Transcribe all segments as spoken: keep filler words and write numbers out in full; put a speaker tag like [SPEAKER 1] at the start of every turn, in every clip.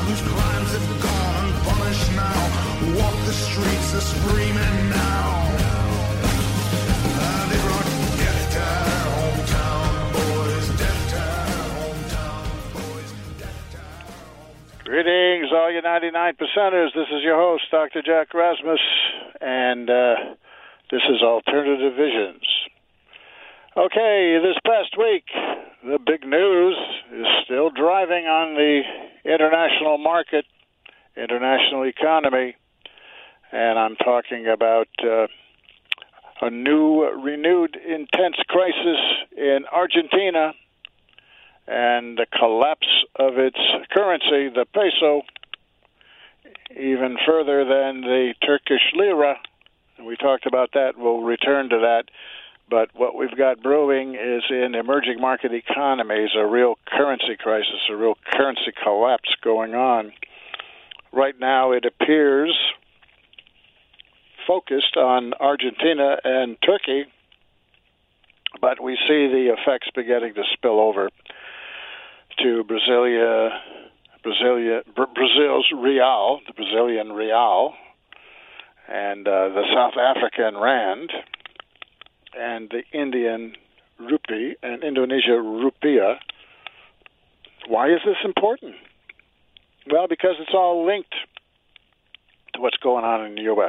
[SPEAKER 1] whose crimes have gone unpunished now walk the streets a screaming now. Uh, they brought death to our hometown, boys. Death to our hometown, boys. Death to our hometown.
[SPEAKER 2] Greetings, all you ninety-nine percenters. This is your host, Doctor Jack Rasmus, and uh, this is Alternative Visions. Okay, this past week, the big news is still driving on the international market, international economy, and I'm talking about uh, a new, renewed, intense crisis in Argentina and the collapse of its currency, the peso, even further than the Turkish lira. We talked about that. We'll return to that. But what we've got brewing is in emerging market economies, a real currency crisis, a real currency collapse going on. Right now it appears focused on Argentina and Turkey, but we see the effects beginning to spill over to Brasilia, Brasilia, Brazil's real, the Brazilian real, and uh, the South African rand, and the Indian rupee and Indonesia rupiah. Why is this important? Well, because it's all linked to what's going on in the U S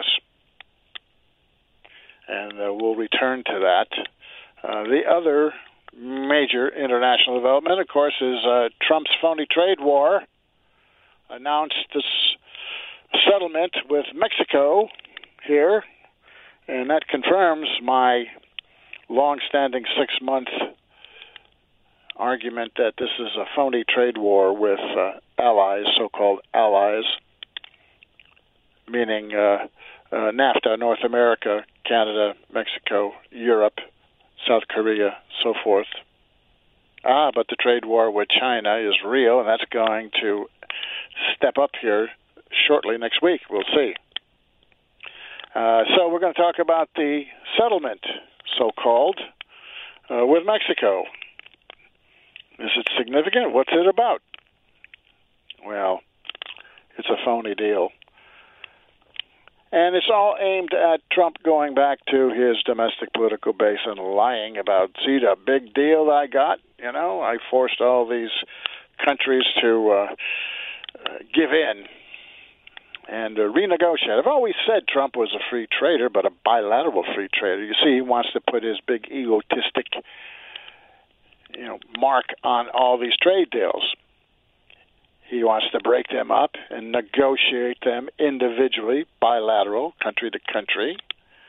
[SPEAKER 2] And uh, we'll return to that. Uh, the other major international development, of course, is uh, Trump's phony trade war. Announced this settlement with Mexico here, and that confirms my long-standing six-month argument that this is a phony trade war with uh, allies, so-called allies, meaning uh, uh, NAFTA, North America, Canada, Mexico, Europe, South Korea, so forth. Ah, but the trade war with China is real, and that's going to step up here shortly next week. We'll see. Uh, so we're going to talk about the settlement, so-called, uh, with Mexico. Is it significant? What's it about? Well, it's a phony deal. And it's all aimed at Trump going back to his domestic political base and lying about, see, the big deal I got? You know, I forced all these countries to uh, uh, give in and uh, renegotiate. I've always said Trump was a free trader, but a bilateral free trader. You see, he wants to put his big egotistic, you know, mark on all these trade deals. He wants to break them up and negotiate them individually, bilateral, country to country,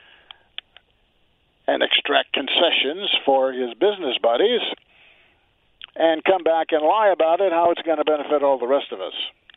[SPEAKER 2] and extract concessions for his business buddies and come back and lie about it, how it's going to benefit all the rest of us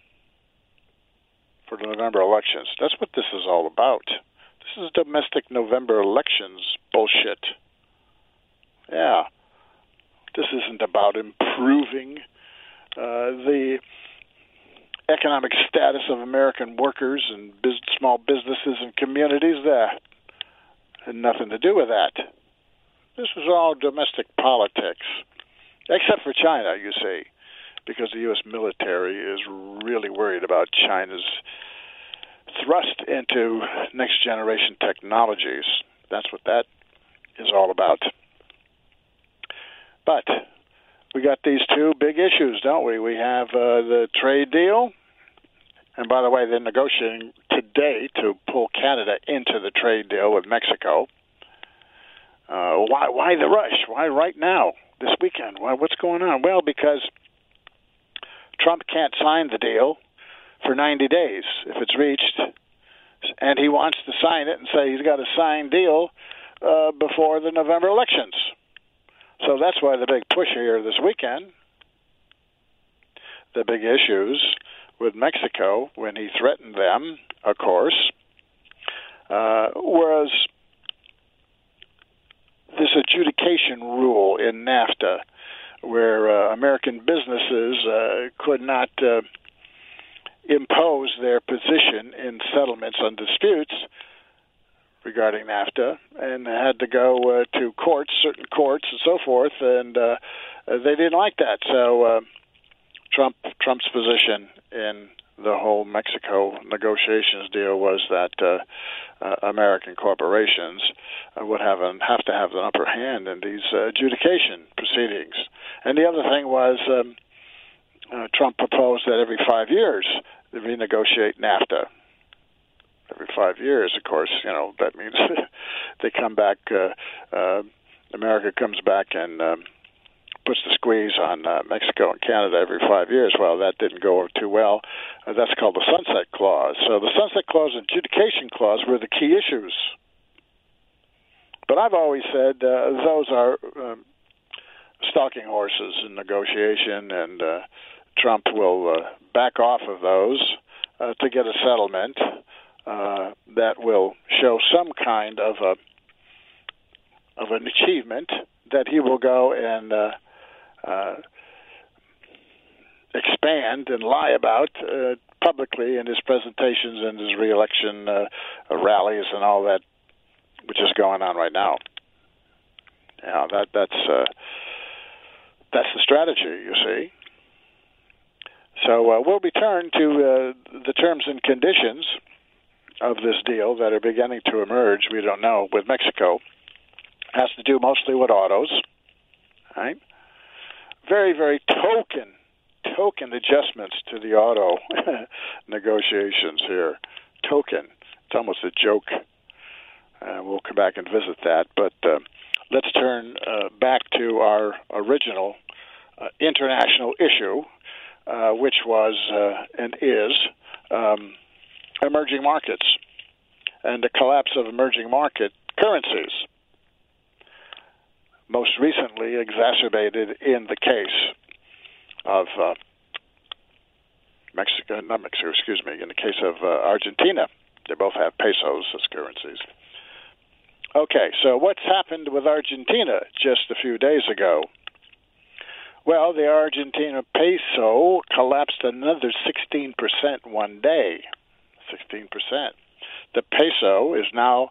[SPEAKER 2] for the November elections. That's what this is all about. This is domestic November elections bullshit. Yeah. This isn't about improving uh, the economic status of American workers and biz- small businesses and communities. That had nothing to do with that. This was all domestic politics, except for China, you see, because the U S military is really worried about China's thrust into next-generation technologies. That's what that is all about. But we got these two big issues, don't we? We have uh, the trade deal, and by the way, they're negotiating today to pull Canada into the trade deal with Mexico. Uh, why, why the rush? Why right now, this weekend? Why, what's going on? Well, because Trump can't sign the deal for ninety days if it's reached, and he wants to sign it and say he's got a signed deal uh, before the November elections. So that's why the big push here this weekend. The big issues with Mexico, when he threatened them, of course, uh, was this adjudication rule in NAFTA, where uh, American businesses uh, could not uh, impose their position in settlements on disputes regarding NAFTA, and had to go uh, to courts, certain courts, and so forth, and uh, they didn't like that. So uh, Trump Trump's position in the whole Mexico negotiations deal was that uh, uh, American corporations uh, would have an, have to have an upper hand in these uh, adjudication proceedings. And the other thing was um, uh, Trump proposed that every five years they renegotiate NAFTA. Every five years, of course, you know, that means they come back, uh, uh, America comes back and um, puts the squeeze on uh, Mexico and Canada every five years. Well, that didn't go over too well. Uh, that's called the Sunset Clause. So the Sunset Clause and Adjudication Clause were the key issues. But I've always said uh, those are um, stalking horses in negotiation, and uh, Trump will uh, back off of those uh, to get a settlement uh, that will show some kind of a of an achievement that he will go and uh, uh, expand and lie about uh, publicly in his presentations and his reelection uh, rallies and all that, which is going on right now. Yeah, that that's uh, that's the strategy, you see. So uh, we'll return to uh, the terms and conditions of this deal that are beginning to emerge. We don't know with Mexico. Has to do mostly with autos, right? Very, very token, token adjustments to the auto negotiations here. Token. It's almost a joke. Uh, we'll come back and visit that. But uh, let's turn uh, back to our original uh, international issue, uh, which was uh, and is um, emerging markets and the collapse of emerging market currencies. Most recently exacerbated in the case of uh, Mexico, not Mexico, excuse me, in the case of uh, Argentina. They both have pesos as currencies. Okay, so what's happened with Argentina just a few days ago? Well, the Argentina peso collapsed another sixteen percent one day. sixteen percent. The peso is now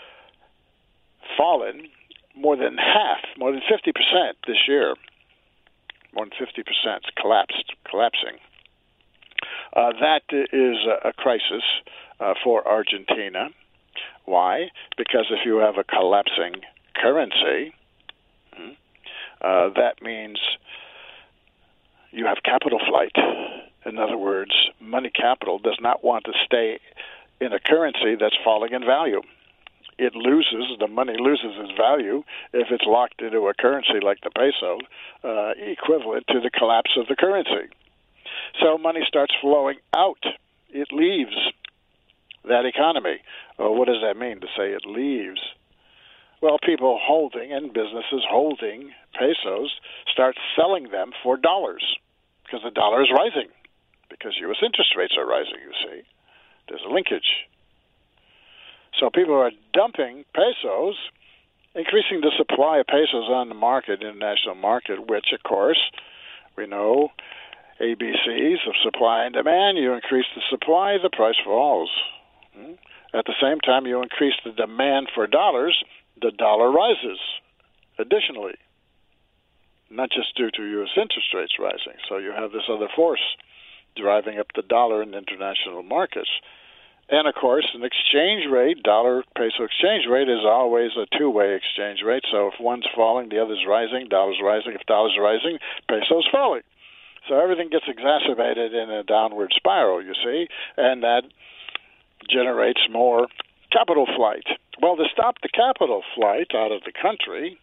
[SPEAKER 2] fallen more than half, more than fifty percent this year. More than fifty percent collapsed, collapsing. Uh, that is a crisis uh, for Argentina. Why? Because if you have a collapsing currency, uh, that means you have capital flight. In other words, money capital does not want to stay in a currency that's falling in value. It loses, the money loses its value if it's locked into a currency like the peso, uh, equivalent to the collapse of the currency. So money starts flowing out. It leaves that economy. Well, what does that mean to say it leaves? Well, people holding and businesses holding pesos start selling them for dollars because the dollar is rising, because U S interest rates are rising, you see. There's a linkage. So people are dumping pesos, increasing the supply of pesos on the market, international market, which, of course, we know A B Cs of supply and demand. You increase the supply, the price falls. At the same time, you increase the demand for dollars, the dollar rises additionally, not just due to U S interest rates rising. So you have this other force driving up the dollar in international markets. And, of course, an exchange rate, dollar-peso exchange rate, is always a two-way exchange rate. So if one's falling, the other's rising, dollar's rising. If dollar's rising, peso's falling. So everything gets exacerbated in a downward spiral, you see, and that generates more capital flight. Well, to stop the capital flight out of the country,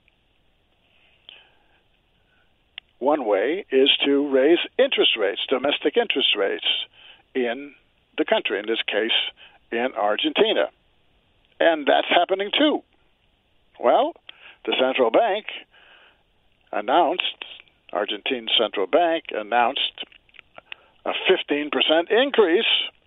[SPEAKER 2] one way is to raise interest rates, domestic interest rates in the country, in this case, in Argentina. And that's happening too. Well, the central bank announced, Argentine Central Bank announced a fifteen percent increase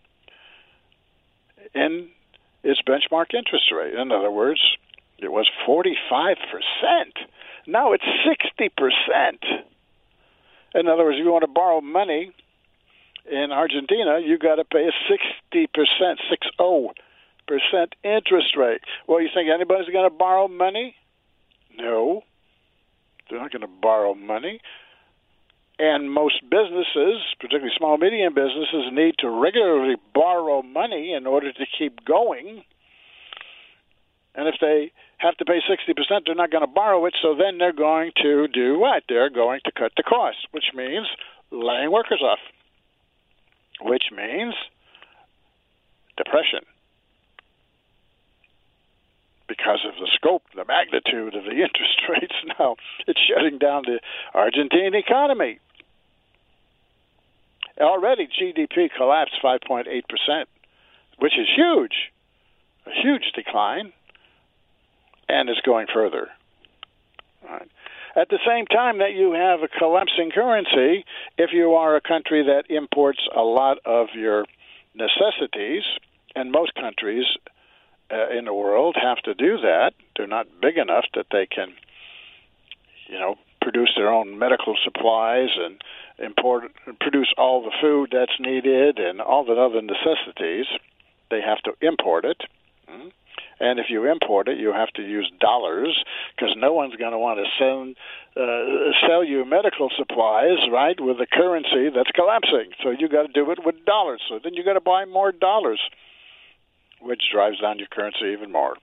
[SPEAKER 2] in its benchmark interest rate. In other words, it was forty-five percent. Now it's sixty percent. In other words, if you want to borrow money in Argentina, you got to pay a sixty percent, six zero percent interest rate. Well, you think anybody's going to borrow money? No, they're not going to borrow money. And most businesses, particularly small, medium businesses, need to regularly borrow money in order to keep going. And if they have to pay sixty percent, they're not going to borrow it, so then they're going to do what? They're going to cut the cost, which means laying workers off, which means depression. Because of the scope, the magnitude of the interest rates now, it's shutting down the Argentine economy. Already G D P collapsed five point eight percent, which is huge, a huge decline, and it's going further. All right. At the same time that you have a collapsing currency, if you are a country that imports a lot of your necessities, and most countries uh, in the world have to do that, they're not big enough that they can, you know, produce their own medical supplies and import, produce all the food that's needed and all the other necessities. They have to import it. Mm-hmm. And if you import it, you have to use dollars because no one's going to want to send, uh, sell you medical supplies, right, with a currency that's collapsing. So you got to do it with dollars. So then you got to buy more dollars, which drives down your currency even more.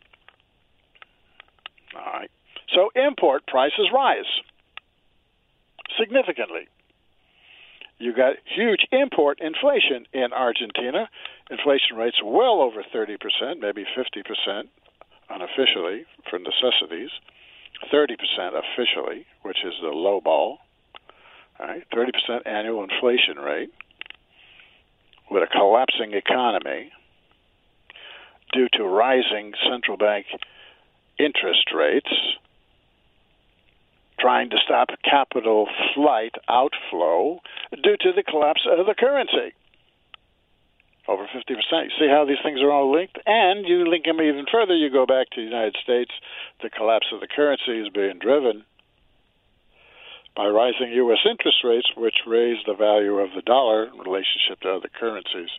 [SPEAKER 2] All right. So import prices rise significantly. You got huge import inflation in Argentina. Inflation rates well over thirty percent, maybe fifty percent unofficially for necessities, thirty percent officially, which is the low ball. All right, thirty percent annual inflation rate with a collapsing economy due to rising central bank interest rates, trying to stop capital flight outflow due to the collapse of the currency. Over fifty percent. You see how these things are all linked? And you link them even further. You go back to the United States. The collapse of the currency is being driven by rising U S interest rates, which raise the value of the dollar in relationship to other currencies.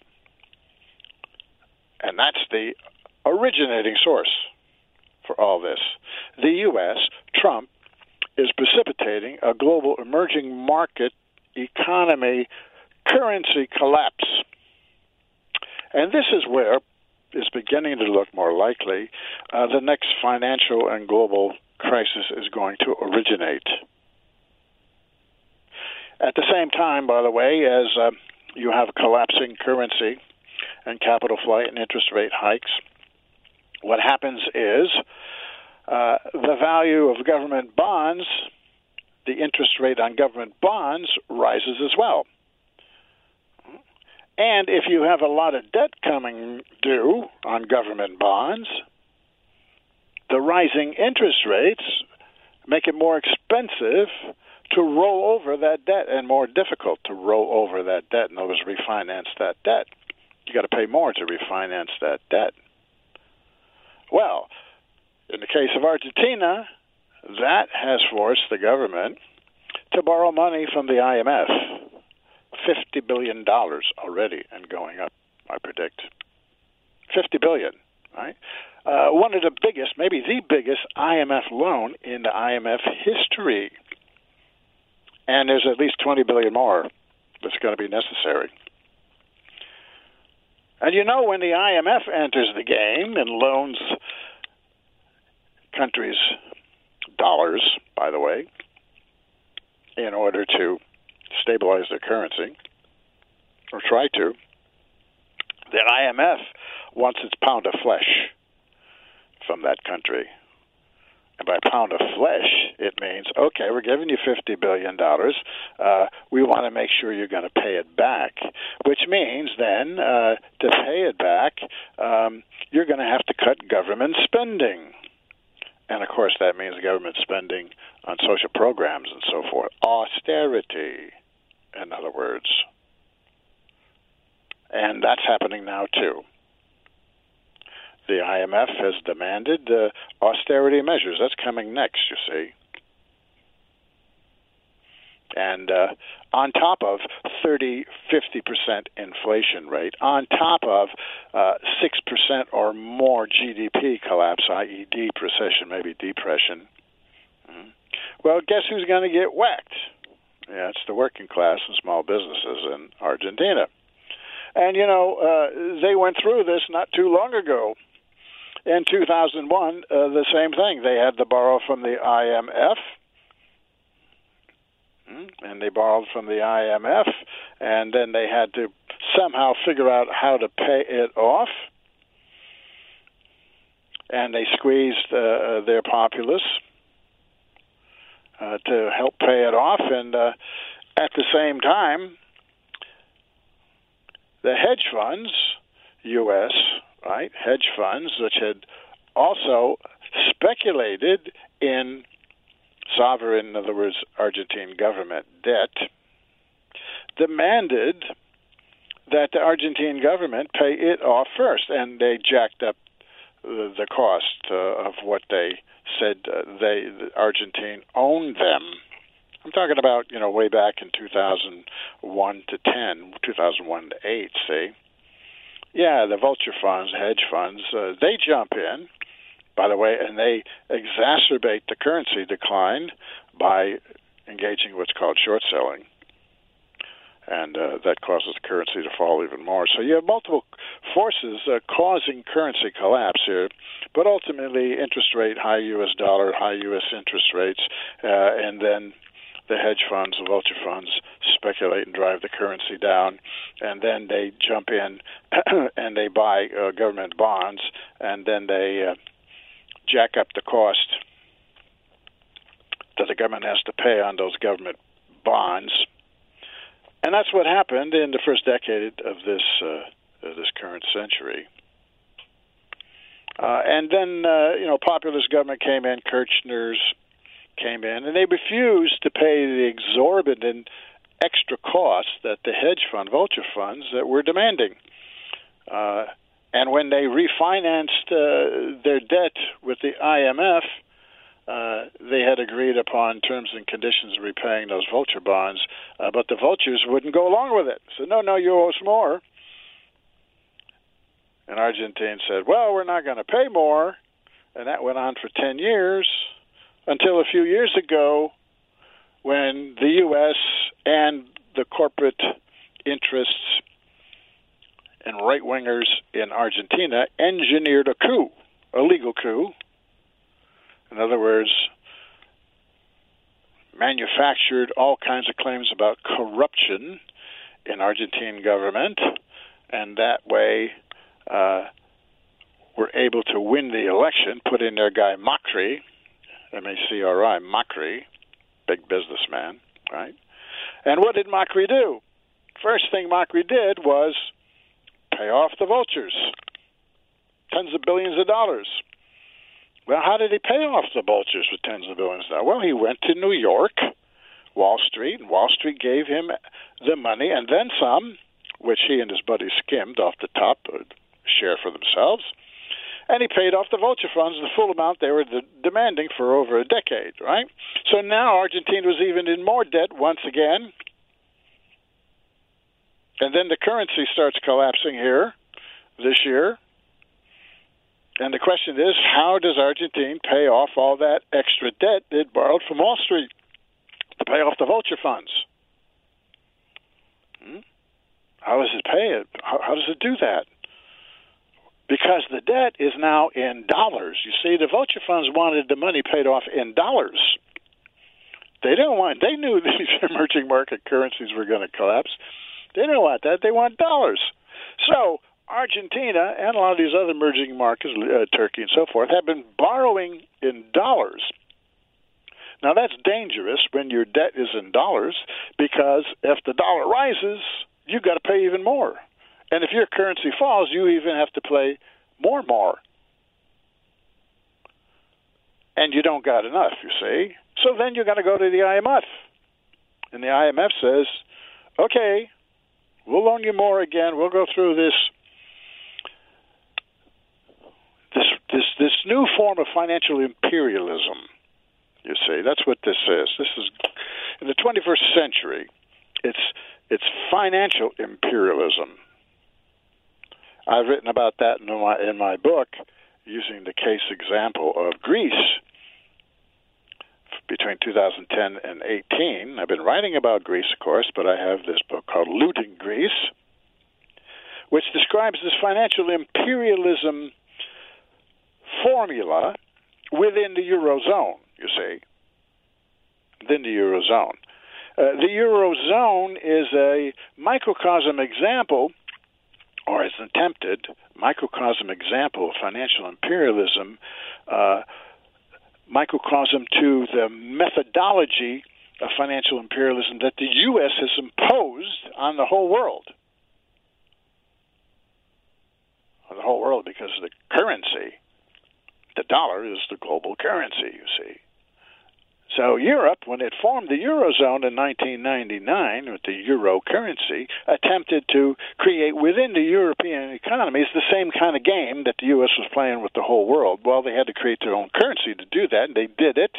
[SPEAKER 2] And that's the originating source for all this. The U S, Trump, is precipitating a global emerging market economy currency collapse. And this is where it's beginning to look more likely uh, the next financial and global crisis is going to originate. At the same time, by the way, as uh, you have collapsing currency and capital flight and interest rate hikes, what happens is uh, the value of government bonds, the interest rate on government bonds rises as well. And if you have a lot of debt coming due on government bonds, the rising interest rates make it more expensive to roll over that debt and more difficult to roll over that debt. In other words, refinance that debt. You got to pay more to refinance that debt. Well, in the case of Argentina, that has forced the government to borrow money from the I M F. fifty billion dollars already and going up, I predict. fifty billion dollars, right? Uh, one of the biggest, maybe the biggest I M F loan in the I M F history. And there's at least twenty billion dollars more that's going to be necessary. And you know, when the I M F enters the game and loans countries dollars, by the way, in order to stabilize their currency, or try to, the I M F wants its pound of flesh from that country. And by pound of flesh, it means, okay, we're giving you fifty billion dollars. Uh, we want to make sure you're going to pay it back, which means then uh, to pay it back, um, you're going to have to cut government spending. And, of course, that means government spending on social programs and so forth. Austerity, in other words. And that's happening now, too. The I M F has demanded uh, austerity measures. That's coming next, you see. And uh, on top of thirty, fifty percent inflation rate, on top of uh, six percent or more G D P collapse, that is depression, maybe depression. Mm-hmm. Well, guess who's going to get whacked? Yeah, it's the working class and small businesses in Argentina. And, you know, uh, they went through this not too long ago. In two thousand one, uh, the same thing. They had to borrow from the I M F, and they borrowed from the I M F, and then they had to somehow figure out how to pay it off. And they squeezed uh, their populace uh, to help pay it off. And uh, at the same time, the hedge funds, U S, right, hedge funds, which had also speculated in sovereign, in other words, Argentine government debt, demanded that the Argentine government pay it off first, and they jacked up the, the cost uh, of what they said uh, they the Argentine owned them. I'm talking about, you know, way back in two thousand one to ten, two thousand one to eight, see? Yeah, the vulture funds, hedge funds, uh, they jump in, by the way, and they exacerbate the currency decline by engaging what's called short selling. And uh, that causes the currency to fall even more. So you have multiple forces uh, causing currency collapse here, but ultimately interest rate, high U S dollar, high U S interest rates, uh, and then the hedge funds, the vulture funds, speculate and drive the currency down, and then they jump in and they buy uh, government bonds, and then they uh, jack up the cost that the government has to pay on those government bonds. And that's what happened in the first decade of this uh, of this current century. Uh, and then, uh, you know, populist government came in, Kirchner's came in, and they refused to pay the exorbitant extra costs that the hedge fund, vulture funds, that were demanding. Uh, and when they refinanced uh, their debt with the I M F, uh, they had agreed upon terms and conditions of repaying those vulture bonds, uh, but the vultures wouldn't go along with it. So, no, no, you owe us more. And Argentina said, well, we're not going to pay more. And that went on for ten years until a few years ago when the U S and the corporate interests and right-wingers in Argentina engineered a coup, a legal coup. In other words, manufactured all kinds of claims about corruption in Argentine government, and that way uh, were able to win the election, put in their guy Macri, M A C R I, Macri, big businessman, right? And what did Macri do? First thing Macri did was pay off the vultures, tens of billions of dollars. Well, how did he pay off the vultures with tens of billions of dollars? Well, he went to New York, Wall Street, and Wall Street gave him the money and then some, which he and his buddies skimmed off the top, a share for themselves. And he paid off the vulture funds the full amount they were de- demanding for over a decade, right? So now Argentina was even in more debt once again. And then the currency starts collapsing here this year. And the question is, how does Argentina pay off all that extra debt it borrowed from Wall Street to pay off the vulture funds? Hmm? How does it pay it? How, how does it do that? Because the debt is now in dollars. You see, the vulture funds wanted the money paid off in dollars. They didn't want. They knew these emerging market currencies were going to collapse. They didn't want that. They want dollars. So Argentina and a lot of these other emerging markets, uh, Turkey and so forth, have been borrowing in dollars. Now, that's dangerous when your debt is in dollars, because if the dollar rises, you've got to pay even more. And if your currency falls, you even have to pay more more. And you don't got enough, you see. So then you're going to go to the I M F. And the I M F says, okay, we'll loan you more again. We'll go through this this this this new form of financial imperialism. You see, that's what this is. This is in the twenty-first century. It's it's financial imperialism. I've written about that in my in my book, using the case example of Greece. between two thousand ten and eighteen. I've been writing about Greece, of course, but I have this book called Looting Greece, which describes this financial imperialism formula within the Eurozone, you see, within the Eurozone. Uh, the Eurozone is a microcosm example, or is an attempted microcosm example of financial imperialism, uh, microcosm to the methodology of financial imperialism that the U S has imposed on the whole world. On the whole world, because the currency, the dollar, is the global currency, you see. So Europe, when it formed the Eurozone in nineteen ninety-nine with the euro currency, attempted to create within the European economies the same kind of game that the U S was playing with the whole world. Well, they had to create their own currency to do that, and they did it.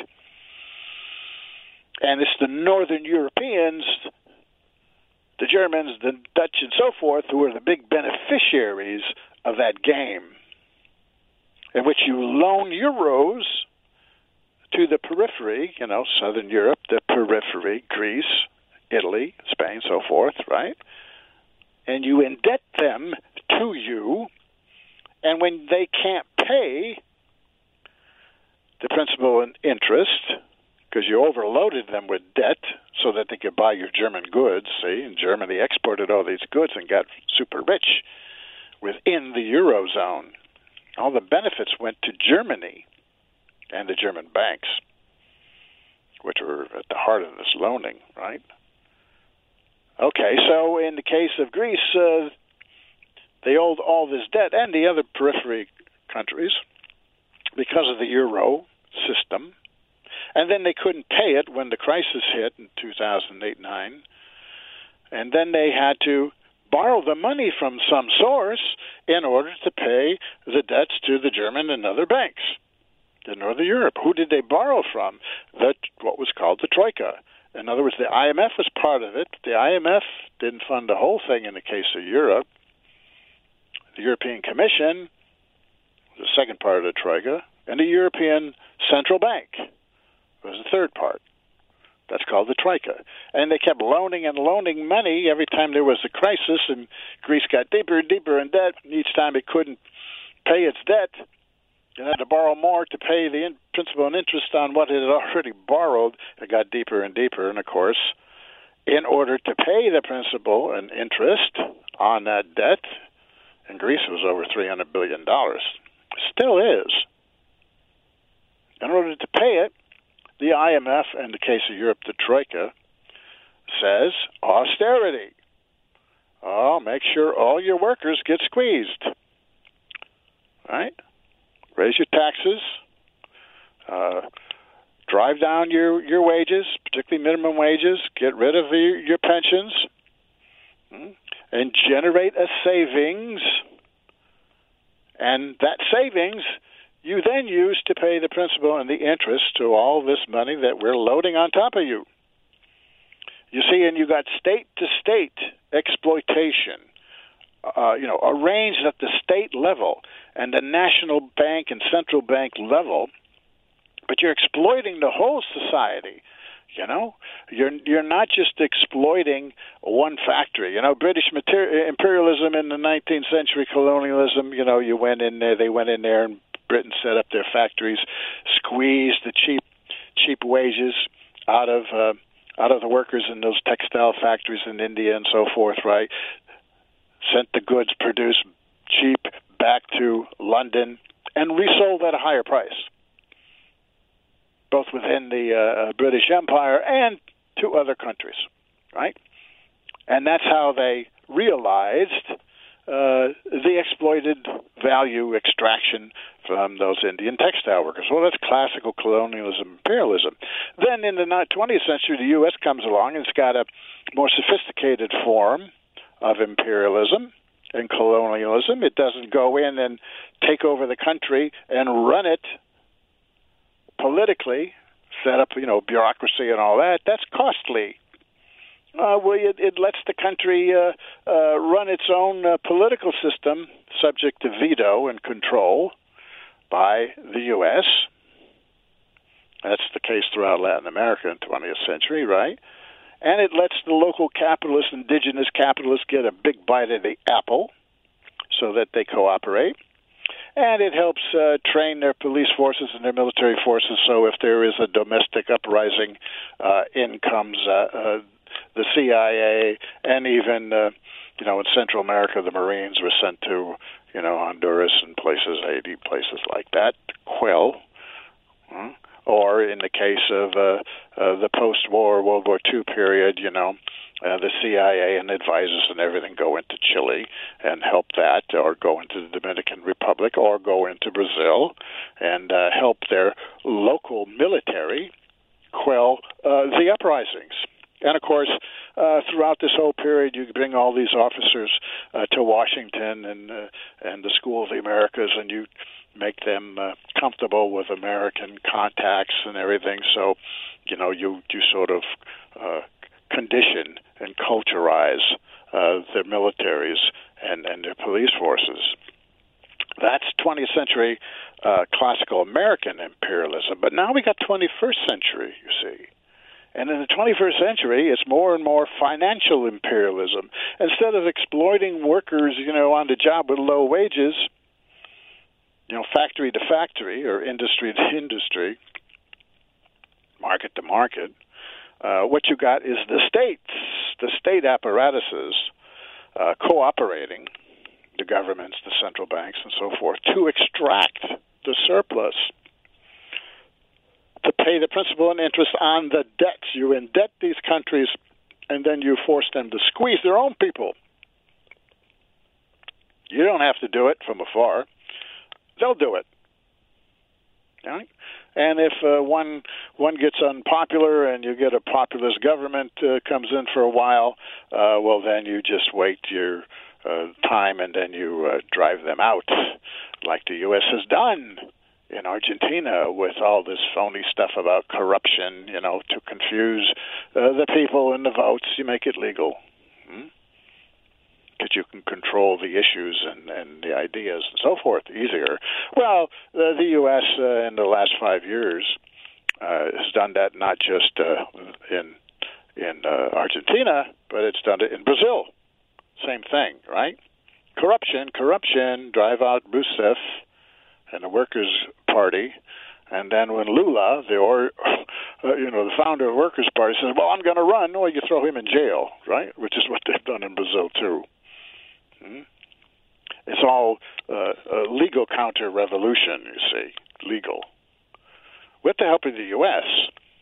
[SPEAKER 2] And it's the Northern Europeans, the Germans, the Dutch, and so forth, who are the big beneficiaries of that game, in which you loan euros to the periphery, you know, Southern Europe, the periphery, Greece, Italy, Spain, so forth, right? And you indebt them to you, and when they can't pay the principal and interest, because you overloaded them with debt so that they could buy your German goods, see, and Germany exported all these goods and got super rich within the Eurozone. All the benefits went to Germany and the German banks, which were at the heart of this loaning, right? Okay, so in the case of Greece, uh, they owed all this debt, and the other periphery countries, because of the euro system, and then they couldn't pay it when the crisis hit in two thousand eight nine, and then they had to borrow the money from some source in order to pay the debts to the German and other banks in Northern Europe. Who did they borrow from? That what was called the Troika. In other words, the I M F was part of it. The I M F didn't fund the whole thing in the case of Europe. The European Commission, the second part of the Troika, and the European Central Bank was the third part. That's called the Troika. And they kept loaning and loaning money every time there was a crisis, and Greece got deeper and deeper in debt. And each time it couldn't pay its debt, it had to borrow more to pay the in- principal and interest on what it had already borrowed. It got deeper and deeper, and of course, in order to pay the principal and interest on that debt, in Greece it was over three hundred billion dollars. Still is. In order to pay it, the I M F, in the case of Europe, the Troika, says austerity. Oh, make sure all your workers get squeezed. Right? Raise your taxes. Uh, drive down your, your wages, particularly minimum wages. Get rid of your, your pensions. Hmm? And generate a savings. And that savings you then use to pay the principal and the interest to all this money that we're loading on top of you. You see, and you got state-to-state exploitation, uh, you know, arranged at the state level and the national bank and central bank level, but you're exploiting the whole society. You know, you're you're not just exploiting one factory. You know, British materi- imperialism in the nineteenth century, colonialism. You know, you went in there. They went in there, and Britain set up their factories, squeezed the cheap cheap wages out of uh, out of the workers in those textile factories in India and so forth. Right, sent the goods produced cheap back to London and resold at a higher price, both within the uh, British Empire and to other countries, right? And that's how they realized uh, the exploited value extraction from those Indian textile workers. Well, that's classical colonialism, imperialism. Then in the twentieth century, the U S comes along and it's got a more sophisticated form of imperialism and colonialism. It doesn't go in and take over the country and run it politically, set up, you know, bureaucracy and all that. That's costly. Uh, well, it, it lets the country uh, uh, run its own uh, political system, subject to veto and control by the U S That's the case throughout Latin America in the twentieth century, right? And it lets the local capitalists, indigenous capitalists, get a big bite of the apple so that they cooperate. And it helps uh, train their police forces and their military forces, so if there is a domestic uprising, uh, in comes uh, uh, the C I A, and even, uh, you know, in Central America, the Marines were sent to, you know, Honduras and places, Haiti, places like that, to quell. Hmm? Or in the case of uh, uh, the post-war World War Two period, you know, uh, the C I A and advisors and everything go into Chile and help that, or go into the Dominican Republic, or go into Brazil and uh, help their local military quell uh, the uprisings. And, of course, uh, throughout this whole period, you bring all these officers uh, to Washington and uh, and the School of the Americas, and you make them uh, comfortable with American contacts and everything. So, you know, you, you sort of uh, condition and culturize uh, their militaries and, and their police forces. That's twentieth century uh, classical American imperialism. But now we got twenty-first century, you see. And in the twenty-first century, it's more and more financial imperialism. Instead of exploiting workers, you know, on the job with low wages, you know, factory to factory or industry to industry, market to market, uh, what you got is the states, the state apparatuses uh, cooperating, the governments, the central banks, and so forth, to extract the surplus, to pay the principal and interest on the debts. You indebt these countries, and then you force them to squeeze their own people. You don't have to do it from afar. They'll do it. Right? And if uh, one one gets unpopular and you get a populist government uh, comes in for a while, uh, well, then you just wait your uh, time and then you uh, drive them out, like the U S has done in Argentina with all this phony stuff about corruption, you know, to confuse uh, the people and the votes. You make it legal. Hmm? That you can control the issues and, and the ideas and so forth easier. Well, the, the U S uh, in the last five years uh, has done that not just uh, in in uh, Argentina, but it's done it in Brazil. Same thing, right? Corruption, corruption, drive out Rousseff and the Workers' Party. And then when Lula, the or, uh, you know, the founder of the Workers' Party, says, "Well, I'm going to run," well, you throw him in jail, right? Which is what they've done in Brazil too. Hmm? It's all uh, a legal counter-revolution, you see, legal. With the help of the U S,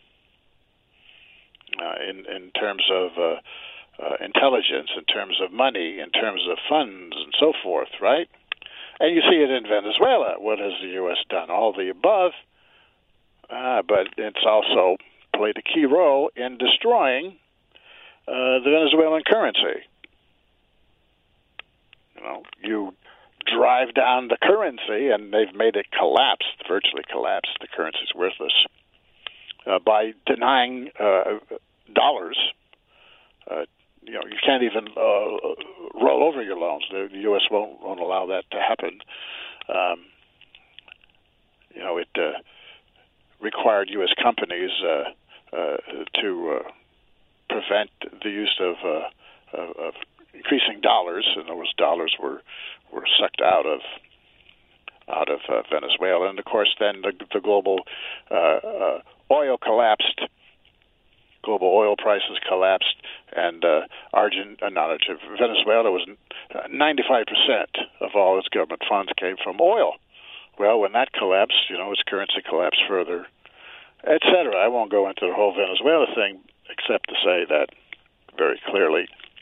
[SPEAKER 2] uh, in, in terms of uh, uh, intelligence, in terms of money, in terms of funds, and so forth, right? And you see it in Venezuela. What has the U S done? All the above, uh, but it's also played a key role in destroying uh, the Venezuelan currency. You know, you drive down the currency, and they've made it collapse, virtually collapse. The currency's worthless uh, by denying uh, dollars. Uh, you know, you can't even uh, roll over your loans. The, the U S won't won't allow that to happen. Um, you know, it uh, required U S companies uh, uh, to uh, prevent the use of, uh, of, of increasing dollars, and those dollars were were sucked out of out of uh, Venezuela, and of course, then the, the global uh, uh, oil collapsed. Global oil prices collapsed, and uh, Argent, uh, not Argent, Venezuela was ninety-five percent of all its government funds came from oil. Well, when that collapsed, you know, its currency collapsed further, et cetera. I won't go into the whole Venezuela thing, except to say that very clearly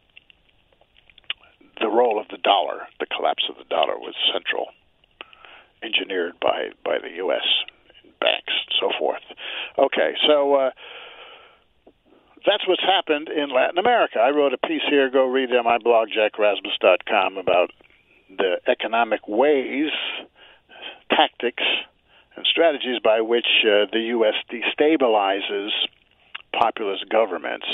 [SPEAKER 2] the role of the dollar, the collapse of the dollar, was central, engineered by, by the U S, banks, and so forth. Okay, so uh, that's what's happened in Latin America. I wrote a piece here, go read it on my blog, jack rasmus dot com, about the economic ways, tactics, and strategies by which uh, the U S destabilizes populist governments.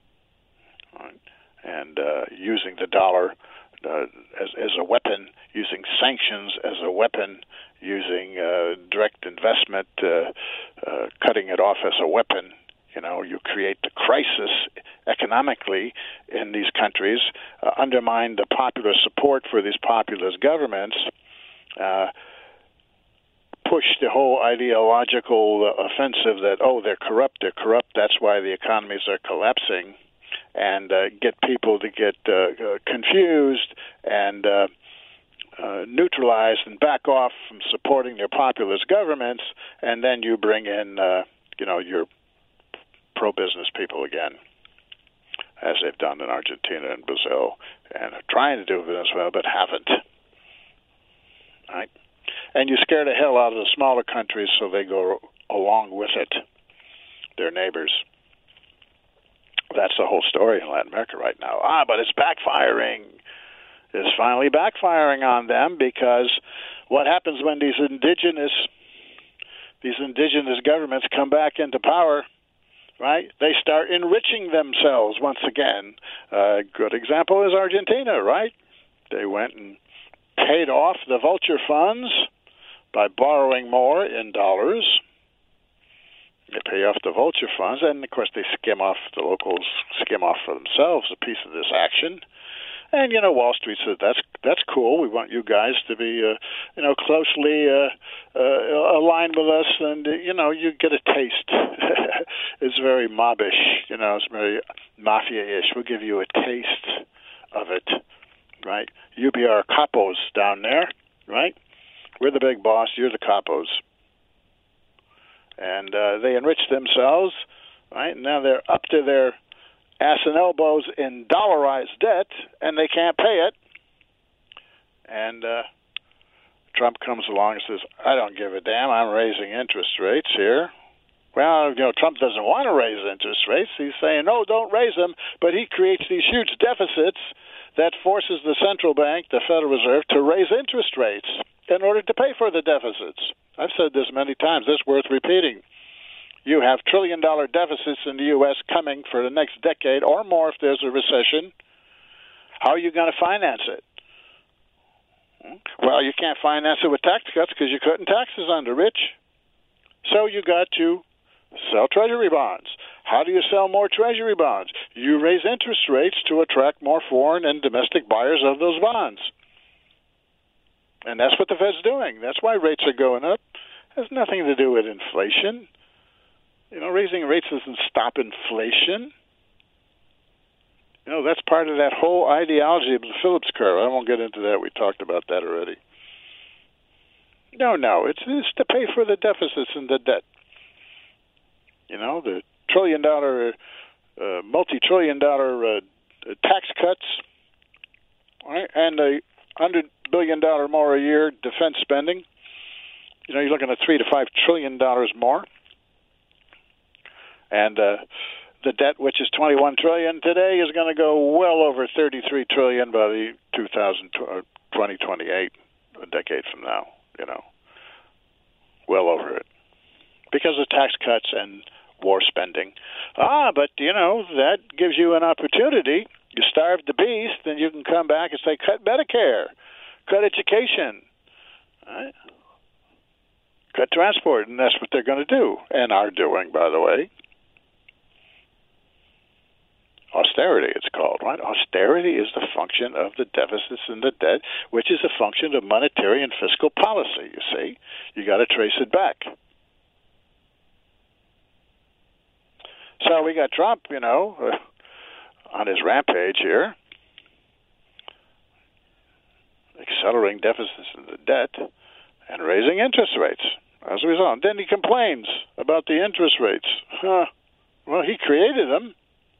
[SPEAKER 2] Right. And uh, using the dollar uh, as, as a weapon, using using sanctions as a weapon, using uh, direct investment, uh, uh, cutting it off as a weapon. You know, you create the crisis economically in these countries, uh, undermine the popular support for these populist governments, uh, push the whole ideological uh, offensive that, oh, they're corrupt, they're corrupt, that's why the economies are collapsing, and uh, get people to get uh, uh, confused and uh, uh, neutralized and back off from supporting their populist governments, and then you bring in, uh, you know, your pro-business people again, as they've done in Argentina and Brazil, and are trying to do Venezuela, but haven't. Right? And you scare the hell out of the smaller countries so they go along with it, their neighbors. That's the whole story in Latin America right now. Ah, but it's backfiring. It's finally backfiring on them, because what happens when these indigenous these indigenous governments come back into power, right? They start enriching themselves once again. A uh, good example is Argentina, right? They went and paid off the vulture funds by borrowing more in dollars. They pay off the vulture funds, and of course they skim off, the locals skim off for themselves a piece of this action. And, you know, Wall Street said, that's that's cool. We want you guys to be, uh, you know, closely uh, uh, aligned with us, and, uh, you know, you get a taste. It's very mobbish, you know, it's very mafia-ish. We'll give you a taste of it, right? You be our capos down there, right? We're the big boss, you're the capos. And uh, they enriched themselves, right? And now they're up to their ass and elbows in dollarized debt, and they can't pay it. And uh, Trump comes along and says, I don't give a damn, I'm raising interest rates here. Well, you know, Trump doesn't want to raise interest rates. He's saying, no, don't raise them, but he creates these huge deficits that forces the central bank, the Federal Reserve, to raise interest rates in order to pay for the deficits. I've said this many times. It's worth repeating. You have trillion-dollar deficits in the U S coming for the next decade or more if there's a recession. How are you going to finance it? Well, you can't finance it with tax cuts because you're cutting taxes on the rich. So you got to sell treasury bonds. How do you sell more treasury bonds? You raise interest rates to attract more foreign and domestic buyers of those bonds. And that's what the Fed's doing. That's why rates are going up. It has nothing to do with inflation. You know, raising rates doesn't stop inflation. You know, that's part of that whole ideology of the Phillips curve. I won't get into that. We talked about that already. No, no, it's, it's to pay for the deficits and the debt. You know, the trillion-dollar, uh, multi-trillion dollar uh, tax cuts, right? And a hundred billion dollar more a year defense spending. You know, you're looking at three to five trillion dollars more. And uh, the debt, which is twenty-one trillion today, is going to go well over thirty-three trillion by the two thousand twenty, twenty-eight, a decade from now. You know, well over it because of tax cuts and war spending. Ah, but you know that gives you an opportunity. You starve the beast, then you can come back and say, cut Medicare, cut education, right? Cut transport, and that's what they're going to do, and are doing, by the way. Austerity, it's called, right? Austerity is the function of the deficits and the debt, which is a function of monetary and fiscal policy, you see. You got to trace it back. So we got Trump, you know, uh, on his rampage here, accelerating deficits and the debt and raising interest rates as a result. Then he complains about the interest rates. Huh. Well, he created them.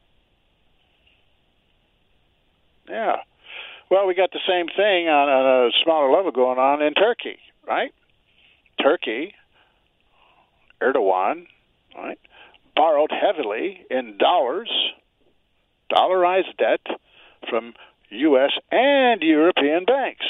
[SPEAKER 2] Yeah. Well, we got the same thing on, on a smaller level going on in Turkey, right? Turkey, Erdogan, right, borrowed heavily in dollars, dollarized debt from U S and European banks,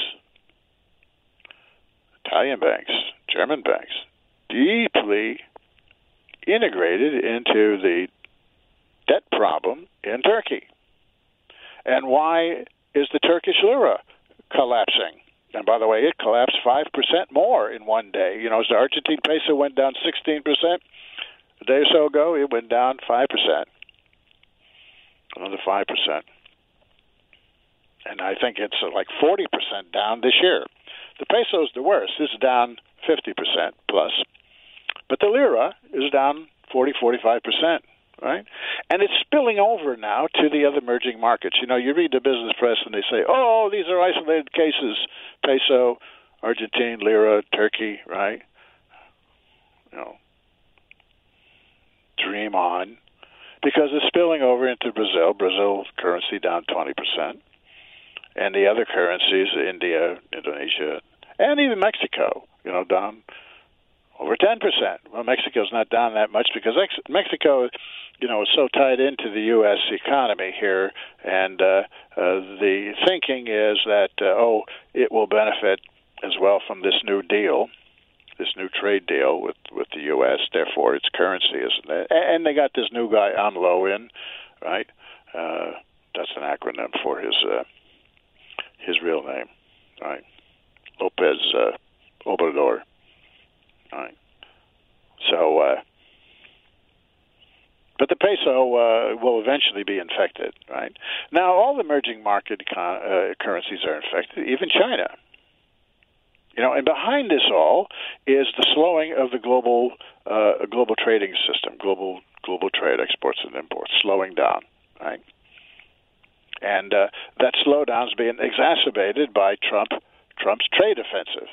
[SPEAKER 2] Italian banks, German banks, deeply integrated into the debt problem in Turkey. And why is the Turkish lira collapsing? And by the way, it collapsed five percent more in one day. You know, as the Argentine peso went down sixteen percent a day or so ago, it went down five percent. Another five percent. And I think it's uh, like forty percent down this year. The peso's the worst. It's down fifty percent plus. But the lira is down forty, forty-five percent, right? And it's spilling over now to the other emerging markets. You know, you read the business press and they say, oh, these are isolated cases. Peso, Argentine, lira, Turkey, right? You know, dream on. Because it's spilling over into Brazil. Brazil currency down twenty percent. And the other currencies, India, Indonesia, and even Mexico, you know, down over ten percent. Well, Mexico's not down that much because Ex- Mexico, you know, is so tied into the U S economy here, and uh, uh, the thinking is that, uh, oh, it will benefit as well from this new deal, this new trade deal with, with the U S, therefore its currency is... And they got this new guy, AMLO, in, right? Uh, that's an acronym for his... Uh, his real name, right? Lopez uh, Obrador, right? So, uh, but the peso uh, will eventually be infected, right? Now, all the emerging market con- uh, currencies are infected, even China. You know, and behind this all is the slowing of the global uh, global trading system, global global trade, exports and imports, slowing down, right? And uh, that slowdown is being exacerbated by Trump, Trump's trade offensive.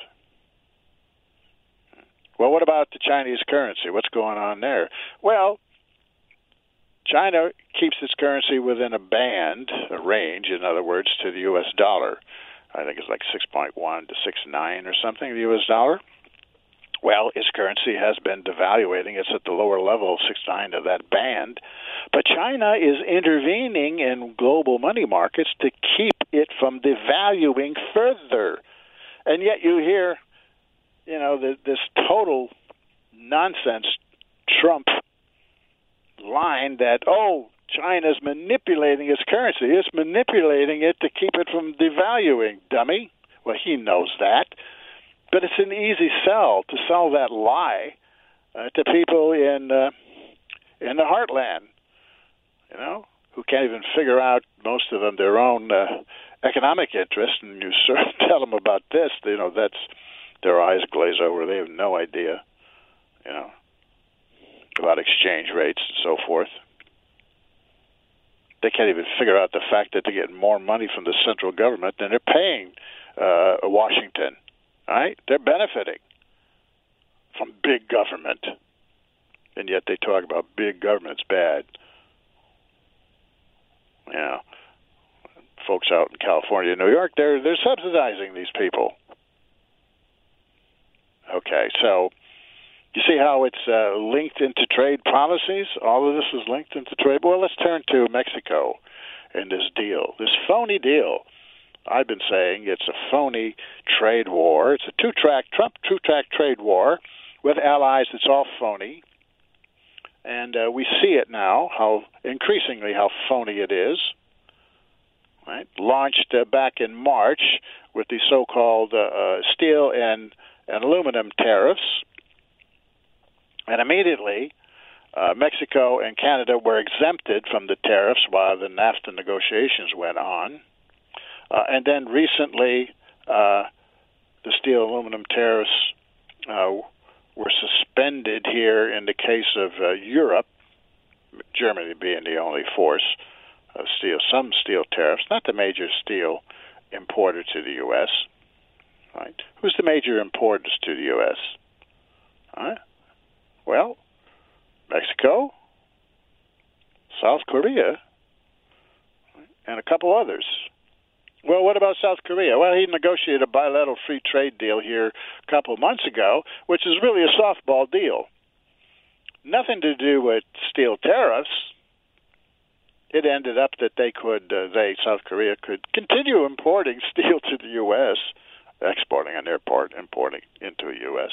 [SPEAKER 2] Well, what about the Chinese currency? What's going on there? Well, China keeps its currency within a band, a range, in other words, to the U S dollar. I think it's like six point one to six point nine or something, the U S dollar. Well, its currency has been devaluating. It's at the lower level of six point nine of that band. But China is intervening in global money markets to keep it from devaluing further. And yet you hear, you know, the, this total nonsense Trump line that, oh, China's manipulating its currency. It's manipulating it to keep it from devaluing, dummy. Well, he knows that. But it's an easy sell to sell that lie uh, to people in uh, in the heartland, you know, who can't even figure out, most of them, their own uh, economic interest. And you sort of tell them about this, you know, that's their eyes glaze over. They have no idea, you know, about exchange rates and so forth. They can't even figure out the fact that they're getting more money from the central government than they're paying uh, Washington. Right? They're benefiting from big government, and yet they talk about big government's bad. You know, folks out in California, New York, they're they're subsidizing these people. Okay, so you see how it's uh, linked into trade policies? All of this is linked into trade. Well, let's turn to Mexico and this deal, this phony deal. I've been saying it's a phony trade war. It's a two-track, Trump two-track trade war with allies. It's all phony. And uh, we see it now, how increasingly how phony it is. Right? Launched uh, back in March with the so-called uh, uh, steel and, and aluminum tariffs. And immediately, uh, Mexico and Canada were exempted from the tariffs while the NAFTA negotiations went on. Uh, and then recently, uh, the steel aluminum tariffs uh, were suspended here in the case of uh, Europe, Germany being the only force of steel, some steel tariffs, not the major steel importer to the U S. Right? Who's the major importers to the U S? Right? Well, Mexico, South Korea, and a couple others. Well, what about South Korea? Well, he negotiated a bilateral free trade deal here a couple of months ago, which is really a softball deal. Nothing to do with steel tariffs. It ended up that they could, uh, they, South Korea, could continue importing steel to the U S, exporting on their part, importing into the U S.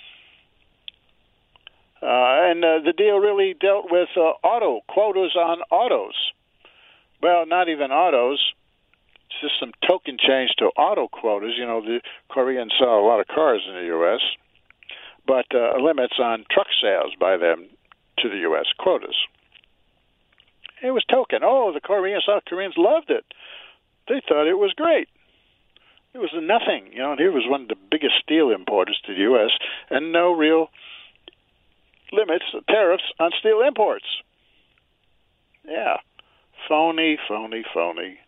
[SPEAKER 2] Uh, and uh, the deal really dealt with uh, auto, quotas on autos. Well, not even autos. just some token change to auto quotas. You know, the Koreans sell a lot of cars in the U S, but uh, limits on truck sales by them to the U S quotas. It was token. Oh, the Koreans, South Koreans loved it. They thought it was great. It was nothing. You know, and he was one of the biggest steel importers to the U S, and no real limits, tariffs on steel imports. Yeah. Phony, phony, phony.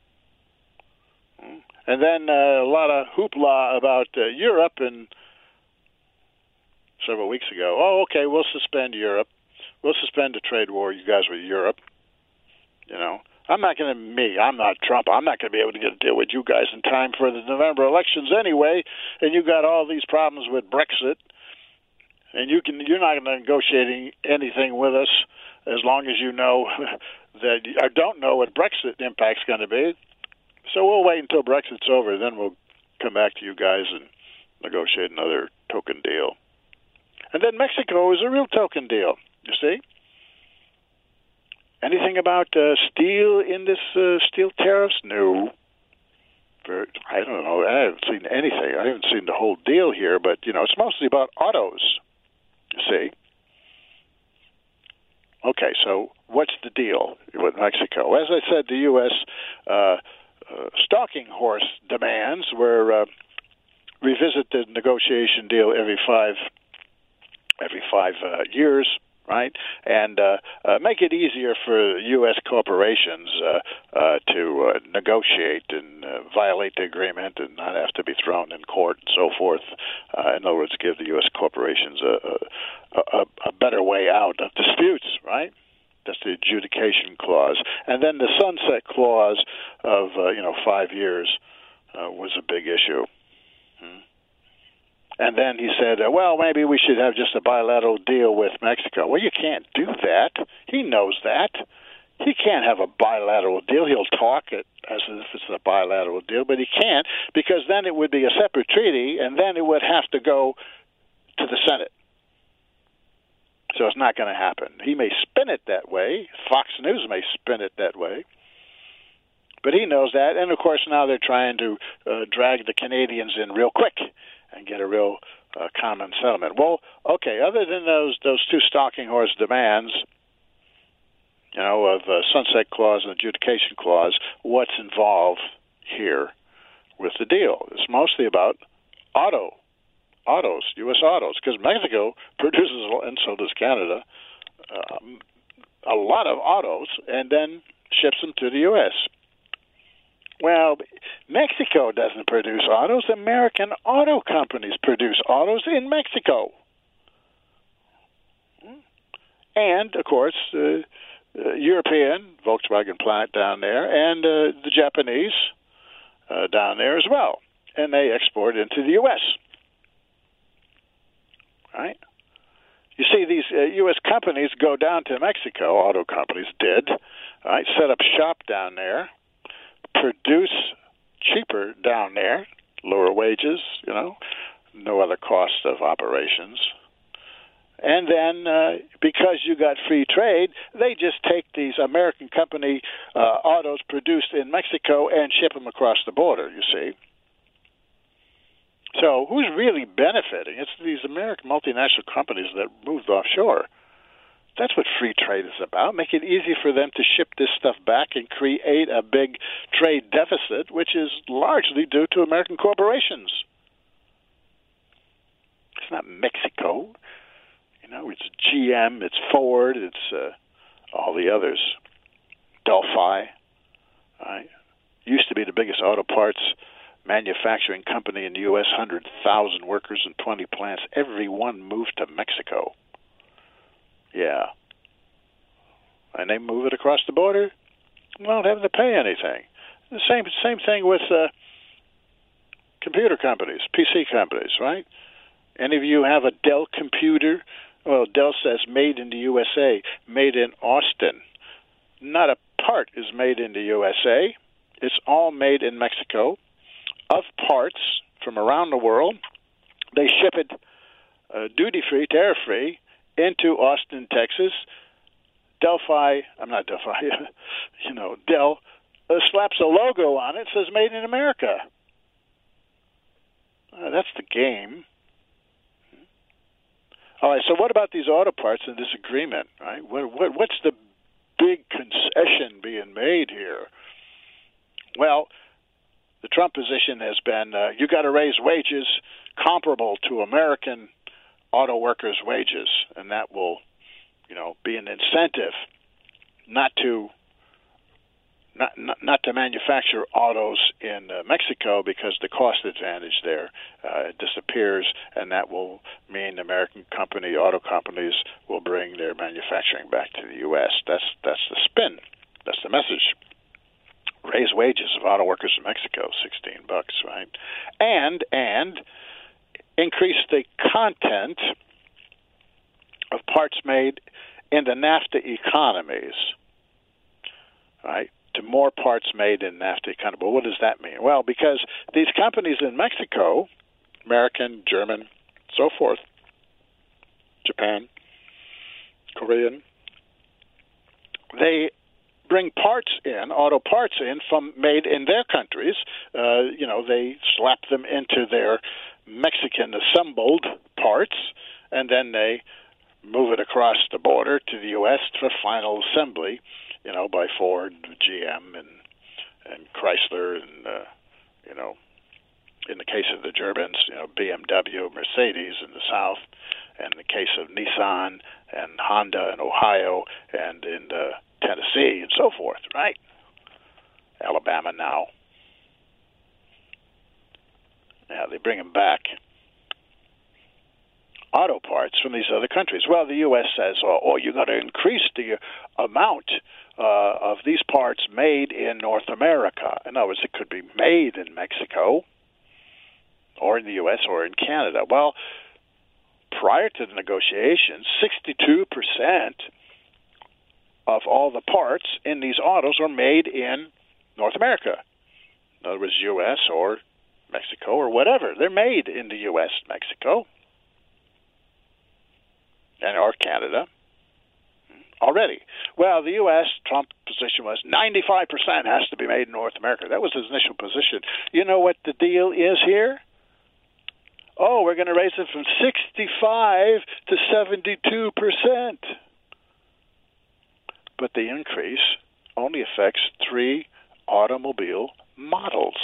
[SPEAKER 2] And then uh, a lot of hoopla about uh, Europe and several weeks ago. Oh, okay, we'll suspend Europe. We'll suspend the trade war, you guys, with Europe. You know, I'm not going to, me, I'm not Trump. I'm not going to be able to get a deal with you guys in time for the November elections anyway. And you got all these problems with Brexit. And you can, you're not going to negotiating anything with us as long as you know that, or don't know what Brexit impact's going to be. So we'll wait until Brexit's over, then we'll come back to you guys and negotiate another token deal. And then Mexico is a real token deal, you see. Anything about uh, steel in this uh, steel tariffs? No. I don't know. I haven't seen anything. I haven't seen the whole deal here, but, you know, it's mostly about autos, you see. Okay, so what's the deal with Mexico? As I said, the U S Uh, Uh, stalking horse demands were uh, revisit the negotiation deal every five every five uh, years, right? And uh, uh, make it easier for U S corporations uh, uh, to uh, negotiate and uh, violate the agreement and not have to be thrown in court and so forth. Uh, in other words, give the U S corporations a, a, a, a better way out of disputes, right? That's the adjudication clause. And then the sunset clause of, uh, you know, five years uh, was a big issue. Hmm. And then he said, uh, well, maybe we should have just a bilateral deal with Mexico. Well, you can't do that. He knows that. He can't have a bilateral deal. He'll talk it as if it's a bilateral deal, but he can't, because then it would be a separate treaty, and then it would have to go to the Senate. So it's not going to happen. He may spin it that way. Fox News may spin it that way. But he knows that. And, of course, now they're trying to uh, drag the Canadians in real quick and get a real uh, common settlement. Well, okay, other than those those two stalking horse demands, you know, of uh, sunset clause and adjudication clause, what's involved here with the deal? It's mostly about auto autos, U S autos, because Mexico produces, and so does Canada, um, a lot of autos, and then ships them to the U S. Well, Mexico doesn't produce autos. American auto companies produce autos in Mexico. And, of course, uh, uh, European, Volkswagen plant down there, and uh, the Japanese uh, down there as well. And they export into the U S. Right? You see, these uh, U S companies go down to Mexico, auto companies did, right, set up shop down there, produce cheaper down there, lower wages, you know, no other cost of operations. And then uh, because you got free trade, they just take these American company uh, autos produced in Mexico and ship them across the border, you see. So who's really benefiting? It's these American multinational companies that moved offshore. That's what free trade is about. Make it easy for them to ship this stuff back and create a big trade deficit, which is largely due to American corporations. It's not Mexico. You know, it's G M, it's Ford, it's uh, all the others. Delphi, right? Used to be the biggest auto parts manufacturing company in the U S, one hundred thousand workers and twenty plants. Every one moved to Mexico. Yeah. And they move it across the border without having to pay anything. The same same thing with uh, computer companies, P C companies, right? Any of you have a Dell computer? Well, Dell says made in the U S A, made in Austin. Not a part is made in the U S A. It's all made in Mexico. Of parts from around the world, they ship it uh, duty-free, tariff-free, into Austin, Texas. Delphi, I'm not Delphi, you know, Dell uh, slaps a logo on it, says "Made in America." Uh, that's the game. All right. So what about these auto parts in this agreement? Right. What, what, what's the big concession being made here? Well, the Trump position has been uh, you got to raise wages comparable to American auto workers' wages, and that will, you know, be an incentive not to not not, not to manufacture autos in uh, Mexico, because the cost advantage there uh, disappears, and that will mean American company auto companies will bring their manufacturing back to the U S. That's that's the spin. That's the message. Raise wages of auto workers in Mexico, sixteen bucks, right? And and increase the content of parts made in the NAFTA economies, right? To more parts made in NAFTA economy. Well, what does that mean? Well, because these companies in Mexico, American, German, so forth, Japan, Korean, they bring parts in, auto parts in, from made in their countries. Uh, you know, they slap them into their Mexican assembled parts, and then they move it across the border to the U S for final assembly, you know, by Ford, G M, and and Chrysler, and, uh, you know, in the case of the Germans, you know, B M W, Mercedes in the South, and in the case of Nissan and Honda in Ohio, and in uh, Tennessee, and so forth, right? Alabama now. Now they bring them back. Auto parts from these other countries. Well, the U S says, oh, oh you got to increase the amount uh, of these parts made in North America. In other words, it could be made in Mexico, or in the U S, or in Canada. Well, prior to the negotiations, sixty-two percent of all the parts in these autos are made in North America. In other words, U S or Mexico or whatever. They're made in the U S, Mexico, and or Canada already. Well, the U S, Trump position was ninety-five percent has to be made in North America. That was his initial position. You know what the deal is here? Oh, we're going to raise it from sixty-five to seventy-two percent. But the increase only affects three automobile models.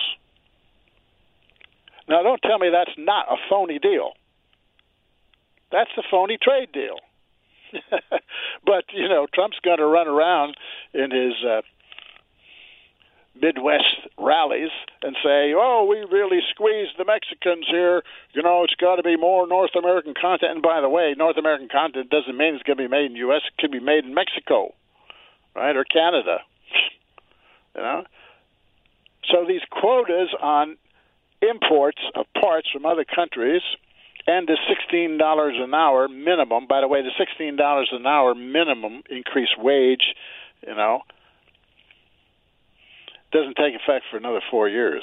[SPEAKER 2] Now, don't tell me that's not a phony deal. That's a phony trade deal. But, you know, Trump's going to run around in his uh, Midwest rallies and say, oh, we really squeezed the Mexicans here. You know, it's got to be more North American content. And by the way, North American content doesn't mean it's going to be made in the U S. It could be made in Mexico, right, or Canada. You know? So these quotas on imports of parts from other countries and the sixteen dollars an hour minimum, by the way, the sixteen dollars an hour minimum increased wage, you know, doesn't take effect for another four years.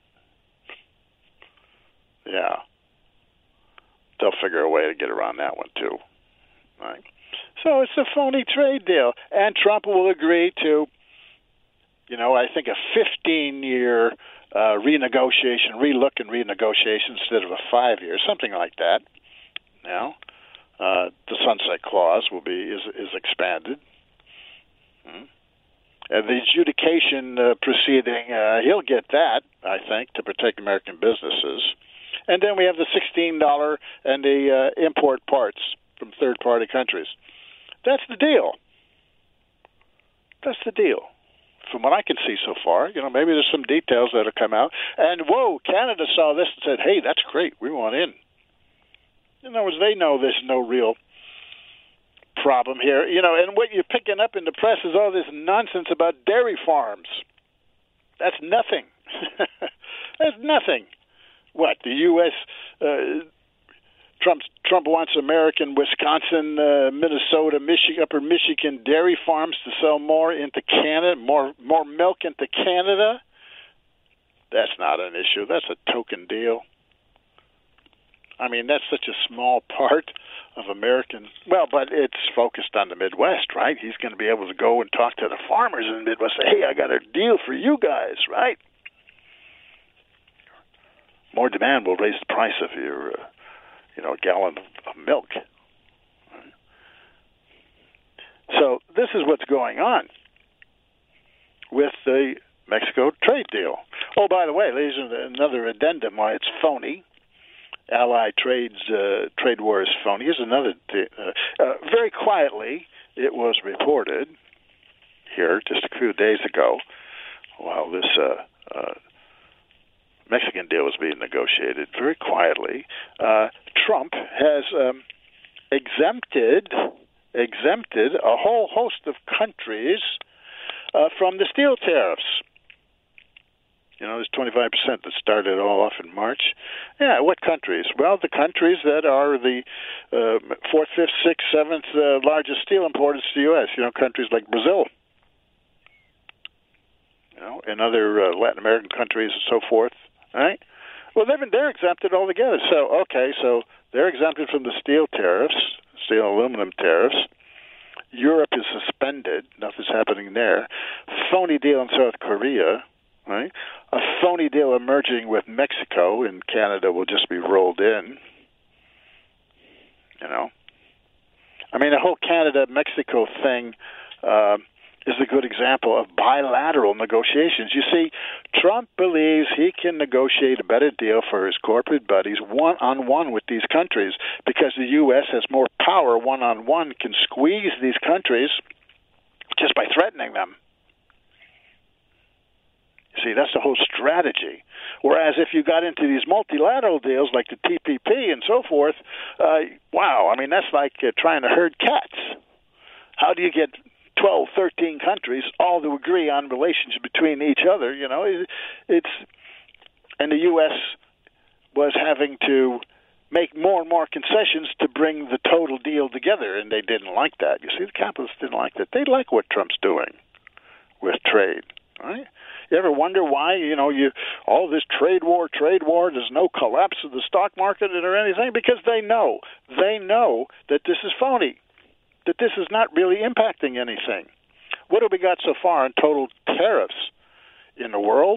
[SPEAKER 2] Yeah. They'll figure a way to get around that one, too. Right? So it's a phony trade deal. And Trump will agree to, you know, I think a fifteen-year uh, renegotiation, relook and renegotiation instead of a five-year, something like that. Now, uh, the sunset clause will be is, is expanded. Hmm. And the adjudication uh, proceeding, uh, he'll get that, I think, to protect American businesses. And then we have the sixteen dollars and the uh, import parts from third-party countries. That's the deal. That's the deal. From what I can see so far, you know, maybe there's some details that have come out. And, whoa, Canada saw this and said, hey, that's great. We want in. In other words, they know there's no real problem here. You know, and what you're picking up in the press is all this nonsense about dairy farms. That's nothing. That's nothing. What, the U S Uh, Trump Trump wants American, Wisconsin, uh, Minnesota, Michigan, Upper Michigan dairy farms to sell more into Canada, more more milk into Canada. That's not an issue. That's a token deal. I mean, that's such a small part of American. Well, but it's focused on the Midwest, right? He's going to be able to go and talk to the farmers in the Midwest. Say, hey, I got a deal for you guys, right? More demand will raise the price of your, uh, you know, gallon of, of milk. So this is what's going on with the Mexico trade deal. Oh, by the way, ladies and gentlemen, another addendum why it's phony. Allied trades uh, trade war is phony. Here's another. Th- uh, uh, very quietly, it was reported here just a few days ago, while this uh, uh, Mexican deal was being negotiated. Very quietly, uh, Trump has um, exempted exempted a whole host of countries uh, from the steel tariffs. You know, there's twenty-five percent that started all off in March. Yeah, what countries? Well, the countries that are the uh, fourth, fifth, sixth, seventh uh, largest steel importers to the U S. You know, countries like Brazil. You know, and other uh, Latin American countries and so forth. Right? Well, they've been, they're exempted altogether. So, okay, so they're exempted from the steel tariffs, steel and aluminum tariffs. Europe is suspended. Nothing's happening there. Phony deal in South Korea. Right? A phony deal emerging with Mexico, and Canada will just be rolled in. You know, I mean, the whole Canada-Mexico thing uh, is a good example of bilateral negotiations. You see, Trump believes he can negotiate a better deal for his corporate buddies one-on-one with these countries because the U S has more power one-on-one, can squeeze these countries just by threatening them. See, that's the whole strategy. Whereas if you got into these multilateral deals like the T P P and so forth, uh, wow, I mean, that's like uh, trying to herd cats. How do you get twelve, thirteen countries all to agree on relations between each other? You know, it, it's, and the U S was having to make more and more concessions to bring the total deal together, and they didn't like that. You see, the capitalists didn't like that. They like what Trump's doing with trade, right? You ever wonder why, you know, you all this trade war, trade war, there's no collapse of the stock market or anything? Because they know. They know that this is phony, that this is not really impacting anything. What have we got so far in total tariffs in the world?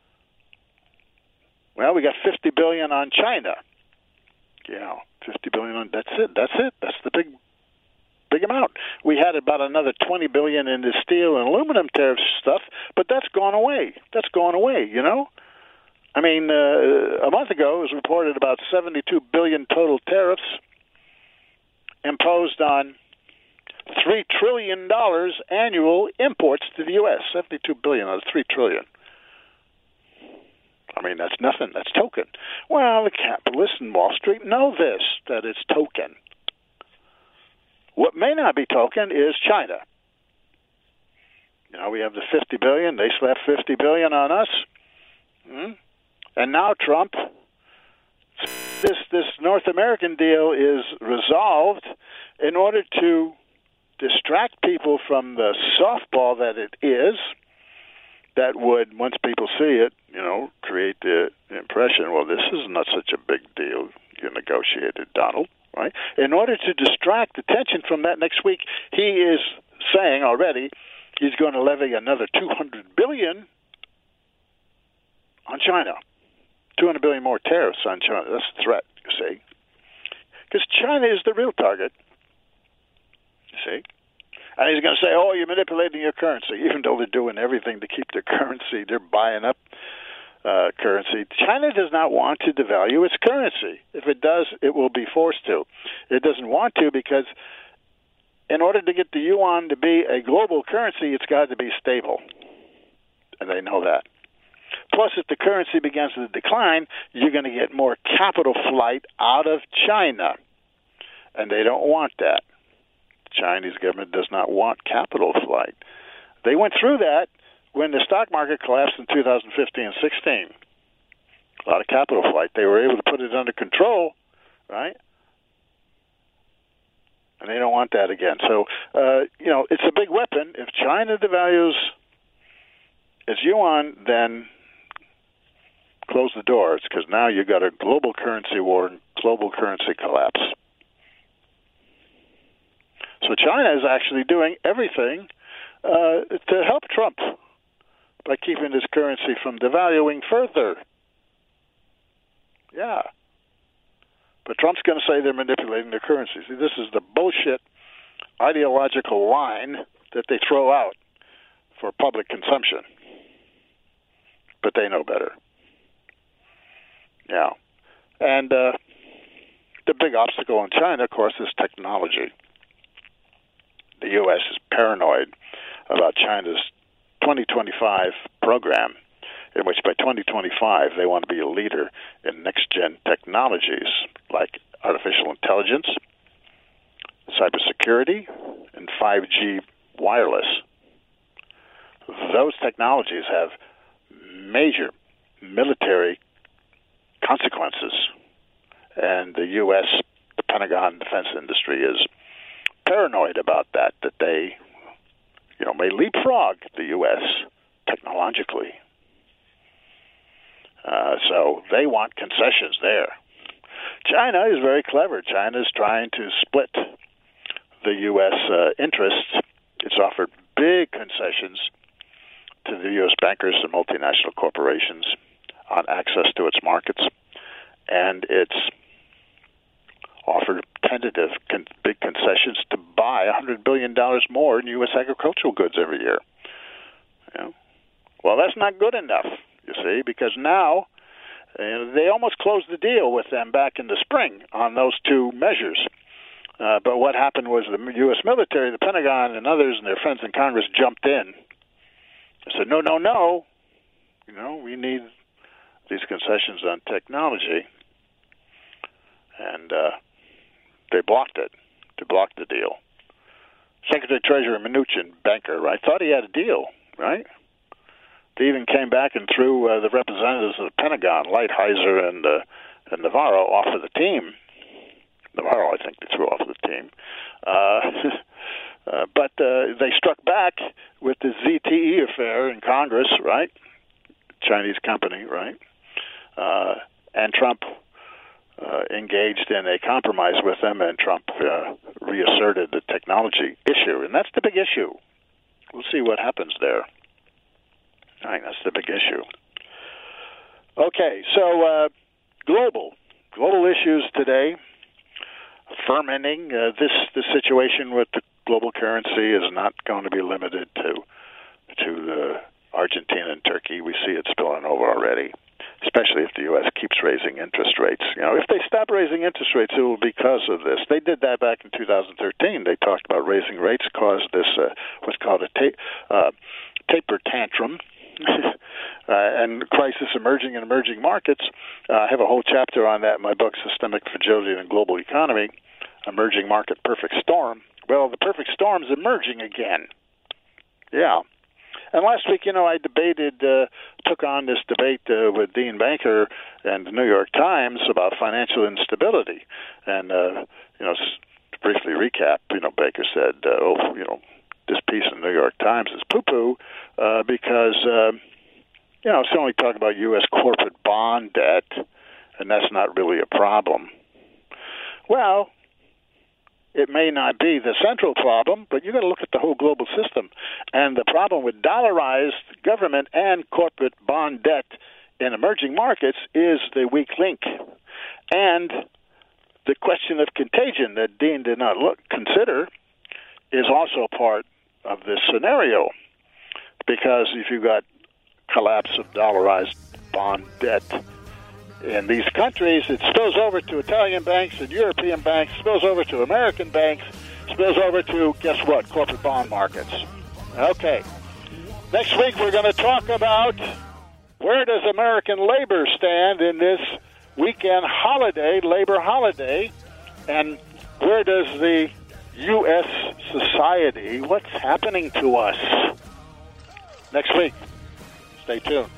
[SPEAKER 2] Well, we got fifty billion dollars on China. Yeah, fifty billion dollars on, that's it, that's it, that's the big Big amount. We had about another twenty billion dollars in the steel and aluminum tariff stuff, but that's gone away. That's gone away, you know? I mean, uh, a month ago it was reported about seventy-two billion dollars total tariffs imposed on three trillion dollars annual imports to the U S. seventy-two billion dollars out of three trillion dollars. I mean, that's nothing. That's token. Well, the capitalists in Wall Street know this, that it's token. What may not be token is China. You know, we have the fifty billion dollars. They slapped fifty billion dollars on us. Hmm? And now Trump, this this North American deal is resolved in order to distract people from the softball that it is, that would, once people see it, you know, create the impression, well, this is not such a big deal you negotiated, Donald. Right? In order to distract attention from that next week, he is saying already he's going to levy another two hundred billion dollars on China. two hundred billion dollars more tariffs on China. That's a threat, you see. Because China is the real target, you see. And he's going to say, oh, you're manipulating your currency, even though they're doing everything to keep their currency. They're buying up Uh, currency. China does not want to devalue its currency. If it does, it will be forced to. It doesn't want to because in order to get the yuan to be a global currency, it's got to be stable. And they know that. Plus, if the currency begins to decline, you're going to get more capital flight out of China. And they don't want that. The Chinese government does not want capital flight. They went through that when the stock market collapsed in two thousand fifteen and sixteen. A lot of capital flight. They were able to put it under control, right? And they don't want that again. So, uh, you know, it's a big weapon. If China devalues its yuan, then close the doors, because now you've got a global currency war, global currency collapse. So China is actually doing everything uh, to help Trump by keeping his currency from devaluing further. Yeah. But Trump's going to say they're manipulating their currency. See, this is the bullshit ideological line that they throw out for public consumption. But they know better. Yeah. And uh, the big obstacle in China, of course, is technology. The U S is paranoid about China's twenty twenty-five program, in which by twenty twenty-five they want to be a leader in next-gen technologies like artificial intelligence, cybersecurity, and five G wireless. Those technologies have major military consequences, and the U S, the Pentagon defense industry is paranoid about that, that they, you know, may leapfrog the U S technologically. Uh, so they want concessions there. China is very clever. China is trying to split the U S uh, interests. It's offered big concessions to the U S bankers and multinational corporations on access to its markets, and it's offered tentative con- big concessions to buy one hundred billion dollars more in U S agricultural goods every year. You know? Well, that's not good enough, you see, because now uh, they almost closed the deal with them back in the spring on those two measures. Uh, but what happened was the U S military, the Pentagon, and others and their friends in Congress jumped in and said, no, no, no, you know, we need these concessions on technology. And uh, they blocked it, to block the deal. Secretary Treasurer Mnuchin, banker, right, thought he had a deal, right? They even came back and threw uh, the representatives of the Pentagon, Lighthizer and, uh, and Navarro, off of the team. Navarro, I think, they threw off the team. Uh, uh, but uh, they struck back with the Z T E affair in Congress, right? Chinese company, right? Uh, and Trump uh, engaged in a compromise with them, and Trump uh, reasserted the technology issue. And that's the big issue. We'll see what happens there. I think that's the big issue. Okay, so uh, global. Global issues today. Fermenting. Uh, this the situation with the global currency is not going to be limited to to the Argentina and Turkey. We see it spilling over already, especially if the U S keeps raising interest rates. You know, if they stop raising interest rates, it will be because of this. They did that back in two thousand thirteen. They talked about raising rates caused this uh, what's called a ta- uh, taper tantrum. uh, and crisis emerging in emerging markets. Uh, I have a whole chapter on that in my book, Systemic Fragility in the Global Economy, Emerging Market Perfect Storm. Well, the perfect storm is emerging again. Yeah. And last week, you know, I debated, uh, took on this debate uh, with Dean Banker and the New York Times about financial instability. And, uh, you know, to briefly recap, you know, Banker said, uh, oh, you know, this piece in the New York Times is poo-poo uh, because, uh, you know, it's only talking about U S corporate bond debt, and that's not really a problem. Well, it may not be the central problem, but you've got to look at the whole global system. And the problem with dollarized government and corporate bond debt in emerging markets is the weak link. And the question of contagion that Dean did not look, consider is also part of this scenario, because if you've got collapse of dollarized bond debt in these countries, it spills over to Italian banks and European banks, spills over to American banks, spills over to, guess what, corporate bond markets. Okay. Next week we're going to talk about where does American labor stand in this weekend holiday, labor holiday, and where does the U S society, what's happening to us? Next week. Stay tuned.